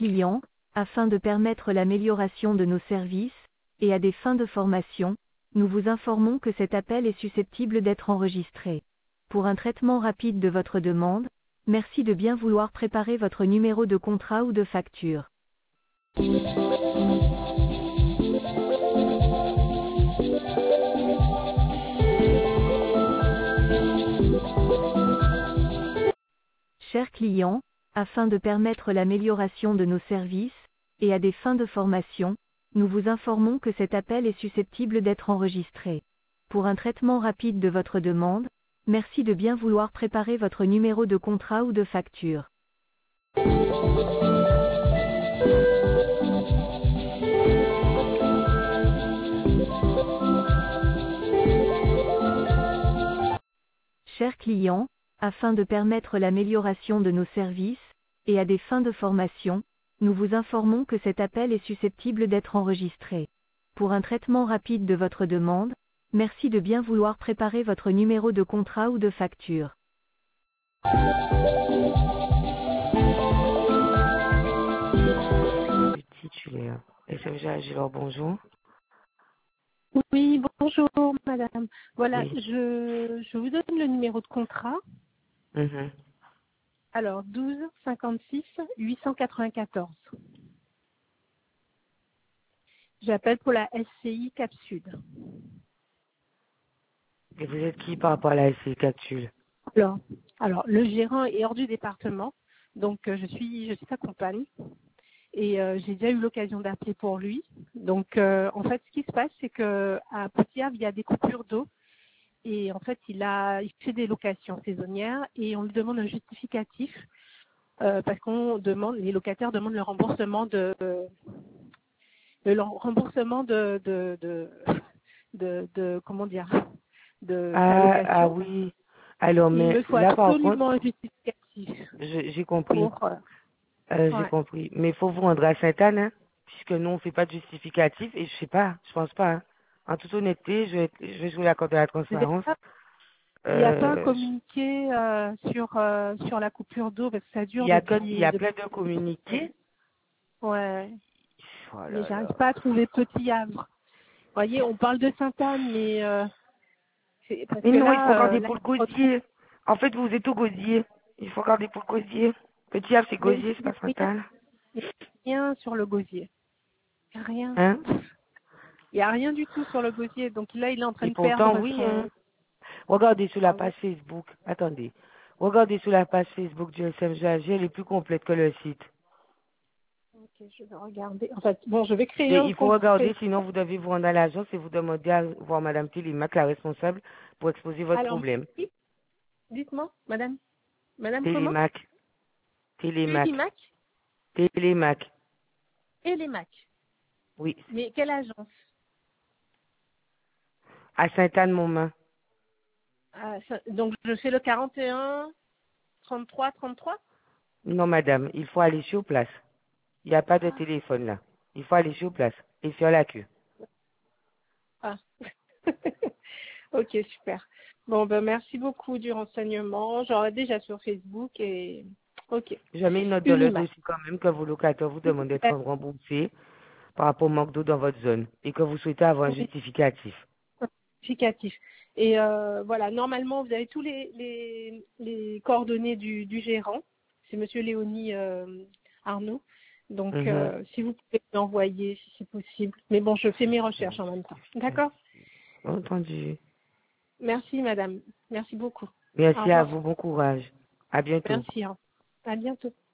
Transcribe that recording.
client, afin de permettre l'amélioration de nos services, et à des fins de formation, nous vous informons que cet appel est susceptible d'être enregistré. Pour un traitement rapide de votre demande, merci de bien vouloir préparer votre numéro de contrat ou de facture. Chers clients, afin de permettre l'amélioration de nos services, et à des fins de formation, nous vous informons que cet appel est susceptible d'être enregistré. Pour un traitement rapide de votre demande, merci de bien vouloir préparer votre numéro de contrat ou de facture. Chers clients, afin de permettre l'amélioration de nos services, et à des fins de formation, nous vous informons que cet appel est susceptible d'être enregistré. Pour un traitement rapide de votre demande, merci de bien vouloir préparer votre numéro de contrat ou de facture. Titulaire. SMG Agilor, bonjour. Oui, bonjour madame. Voilà, Oui. je vous donne le numéro de contrat. Mhm. Alors, 12 56 894. J'appelle pour la SCI Cap Sud. Et vous êtes qui par rapport à la SCI Capsule? Alors, le gérant est hors du département, donc je suis sa compagne. Et j'ai déjà eu l'occasion d'appeler pour lui. Donc, en fait, ce qui se passe, c'est que à Petit-Havre, il y a des coupures d'eau. Et en fait, il fait des locations saisonnières et on lui demande un justificatif parce les locataires demandent le remboursement comment dire, de sa Ah location. oui. Alors, Il mais me faut là, par absolument contre, un justificatif j'ai compris. pour. J'ai Ouais. compris. Mais il faut vous rendre à Sainte-Anne, hein, puisque nous, on ne fait pas de justificatif. Et je sais pas, je pense pas. Hein. En toute honnêteté, je vais jouer la corde de la transparence. Il n'y a pas un Euh, communiqué sur la coupure d'eau parce que ça il dure y a, il y a depuis. plein de communiqués. Ouais. Oh Mais là j'arrive là. pas à trouver Petit Havre. Vous voyez, on parle de Sainte-Anne, mais c'est parce Mais que non, il faut là, regarder pour le gosier. En fait, vous êtes au gosier. Il faut regarder pour le gosier. Petit Havre, c'est mais gosier, c'est il pas frontal. n'y a rien sur le gosier. Il n'y a rien. Hein? Il n'y a rien du tout sur le gosier. Donc là, il est en train Et de pourtant, perdre oui, son. hein. Regardez sur la Ah ouais. page Facebook. Attendez. Regardez sur la page Facebook du SMGAG, elle est plus complète que le site. Ok, je vais regarder. En fait, bon, je vais créer Et un il faut compte. regarder, sinon vous devez vous rendre à l'agence et vous demander à voir Madame Télémac, la responsable, pour exposer votre Alors, problème. dites-moi, madame. Madame comment? Télémac. Télémac. Télémac Télémac. et les Mac. Oui. Mais quelle agence? À Sainte-Anne-Montmain. Donc, je fais le 41 33 33. Non, madame, il faut aller sur place. Il n'y a pas de téléphone là. Il faut aller sur place et faire la queue. Ah. Ok, super. Bon, ben merci beaucoup du renseignement. J'aurai déjà sur Facebook et ok. Je mets une note dans Une le image. dossier quand même que vos locataires vous demandent d'être remboursés par rapport au manque d'eau dans votre zone et que vous souhaitez avoir un justificatif. Significatif. Et voilà, normalement, vous avez tous les coordonnées du gérant. C'est Monsieur Léonie Arnaud. Donc, Mhm. si vous pouvez l'envoyer, si c'est possible. Mais bon, je fais mes recherches en même temps. D'accord? Entendu. Merci, madame. Merci beaucoup. Au Merci à revoir. vous, bon courage. À bientôt. Merci. À bientôt.